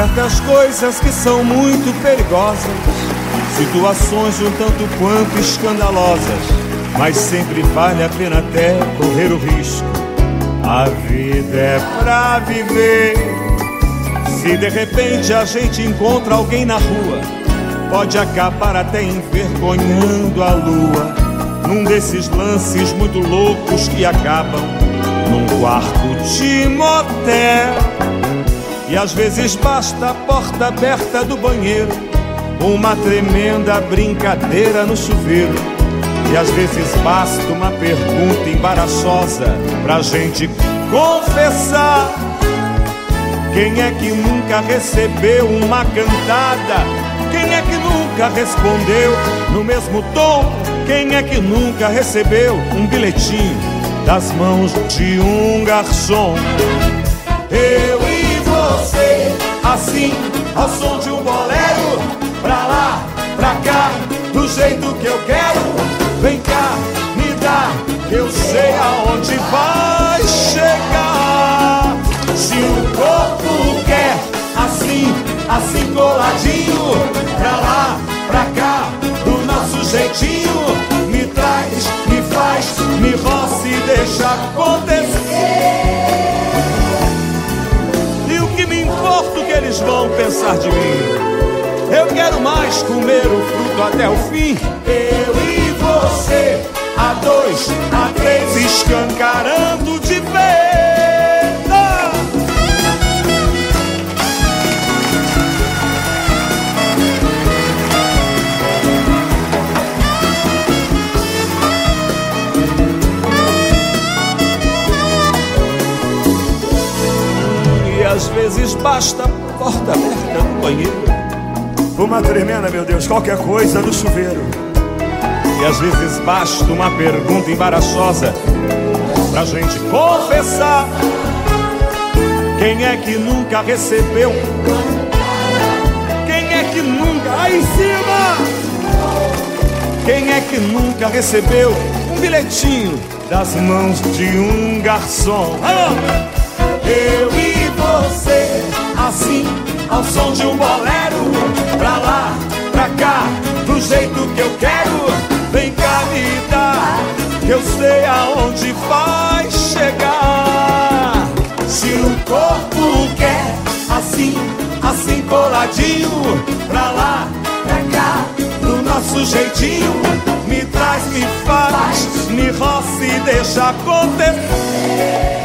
certas coisas que são muito perigosas, situações um tanto quanto escandalosas, mas sempre vale a pena até correr o risco. A vida é pra viver. Se de repente a gente encontra alguém na rua, pode acabar até envergonhando a lua, num desses lances muito loucos que acabam num quarto de motel. E às vezes basta a porta aberta do banheiro, uma tremenda brincadeira no chuveiro. E às vezes basta uma pergunta embaraçosa pra gente confessar. Quem é que nunca recebeu uma cantada? Quem é que nunca respondeu no mesmo tom? Quem é que nunca recebeu um bilhetinho das mãos de um garçom? Eu e você, assim, ao som de um bolero, pra lá, pra cá, do jeito que eu quero. Vem cá, me dá, que eu sei aonde vai chegar. Se o corpo quer, assim, assim coladinho, pra lá, pra cá, do nosso jeitinho, me traz, me faz, me roça e deixa acontecer. E o que me importa o que eles vão pensar de mim? Eu quero mais comer o fruto até o fim. Eu e você, a dois, a três, escancarando de vez. E às vezes basta a porta aberta do banheiro, uma tremenda, meu Deus, qualquer coisa no chuveiro. E às vezes basta uma pergunta embaraçosa pra gente confessar. Quem é que nunca recebeu? Quem é que nunca... Aí em cima! Quem é que nunca recebeu um bilhetinho das mãos de um garçom? Alô! Eu e você, assim, ao som de um bolero, pra lá, pra cá, do jeito que eu quero. Vem cá, me dá, que eu sei aonde vai chegar. Se o corpo quer, assim, assim coladinho, pra lá, pra cá, do nosso jeitinho, me traz, me faz, me roça e deixa acontecer.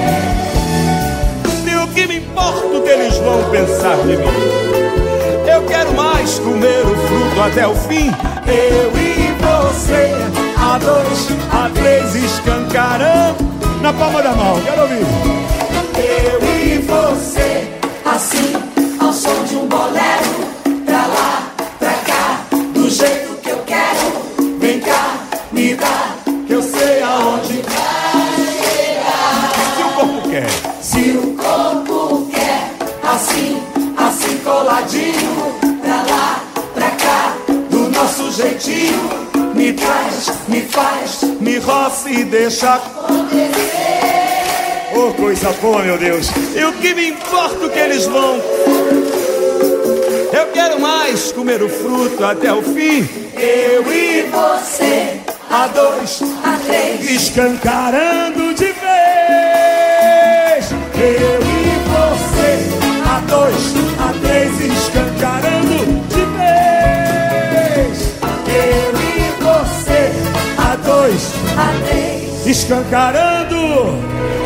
E o que me importa o que eles vão pensar de mim? Eu quero mais comer o fruto até o fim. Eu e você, a dois, a três, escancarando na palma da mão, quero ouvir. Eu e você, assim, ao som de um bolero, pra lá, pra cá, do jeito que eu quero. Vem cá, me dá, que eu sei aonde vai chegar. Se o corpo quer, se o corpo quer, assim, assim coladinho, pra lá, pra cá, do nosso jeitinho, me traz, me faz, me roça e deixa acontecer. Oh, coisa boa, meu Deus. E o que me importa o que eles vão? Eu quero mais comer o fruto até o fim. Eu e você, a dois, a três, escancarando de vez. Eu e você, a dois, a três, escancarando de vez. Eu e você, a dois, a três, escancarando.